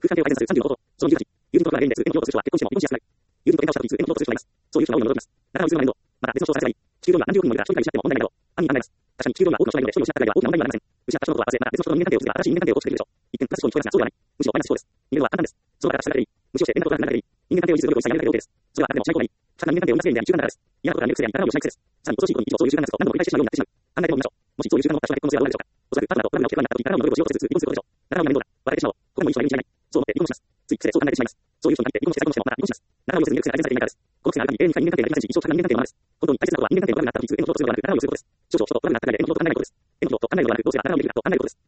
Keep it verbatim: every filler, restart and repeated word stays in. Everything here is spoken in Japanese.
空間性を改善させるさんじゅうの方法。その技術。友人とは原因で、N の用途としては結婚しも離婚しやすくなる。友人と喧嘩をしたとき、N の用途としてはます。そういう人が多いのを除きます。なかなかうつの面倒。また別の詳細がいい。地球上には何十億人もいるから一人が失っても問題ないだろう。犯人考えます。確かに地球上には多くの人がいるので、一人を失った場合は大きな問題にはなりません。失った人のことは忘れ、また別の人と人間関係を作れば新しい人間関係を構築できるでしょう。一見プラス思考に聞こえますが、そうではない。むしろマイナス思考です。逃げるのは簡単です。その場から立ち去られていい。無視をして連絡を取らなくなっていい。人間関係を維持する努力を一切やめなくて OK です。それはあなたでもしない方がいい。ただ人間関係を生み出す原因であり習慣だからです。嫌なことが見る癖や似たようなことをしない癖です。さらに恐ろしいことに以上そういう習慣がつくと何度も繰り返してしまうようになってしまう。考えてみましょう。もしそういう習慣を持った人が結婚するのはどうなるでしょうか。おそらくパートナーとトラブルの結果になった時、片方の努力をしようとせず離婚することでしょう。片方の面倒だ。別れてしまおう。これもいい人がいるに違いない。そう思って離婚します。つい癖でそう考えてしまいます。そういう人に限って離婚して再婚してもまた離婚します。仲直りをせずに見る癖が改善されていないからです。この癖がある限り永遠に深い人間関係ができませんし、一生堅い人間関係のままです。本当に大切なことは人間関係のトラブルがあった時、N のことをするのではなく、仲直りをすることです。少々人とトラブルになっただけで N のことを考えないことではなく、どうすれば仲直りできるかと考えることです。